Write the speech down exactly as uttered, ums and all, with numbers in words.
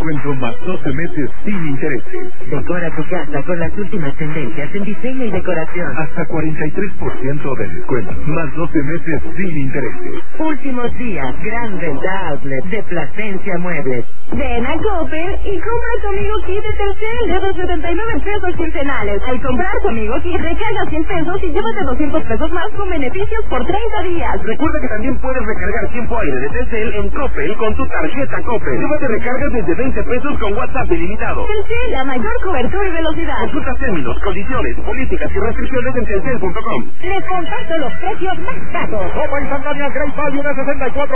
descuento más doce meses sin intereses. Decora tu casa con las últimas tendencias en diseño y decoración. Hasta cuarenta y tres por ciento de descuento, más doce meses sin intereses. Últimos días, gran venta outlet de Plasencia Muebles. Ven a Coppel y compra tu Amigo Kit de Telcel de doscientos setenta y nueve pesos quincenales. Al comprar tu Amigo Kit, recarga cien pesos y llévate doscientos pesos más con beneficios por treinta días. Recuerda que también puedes recargar tiempo aire de Telcel en Coppel con tu tarjeta Coppel. Llévate recargas desde veinte pesos con WhatsApp ilimitado. Telcel, la mayor cobertura y velocidad. Consulta términos, condiciones, políticas y restricciones en telcel punto com. Les comparto los precios más bajos. Copa instantánea Great Value de sesenta y cuatro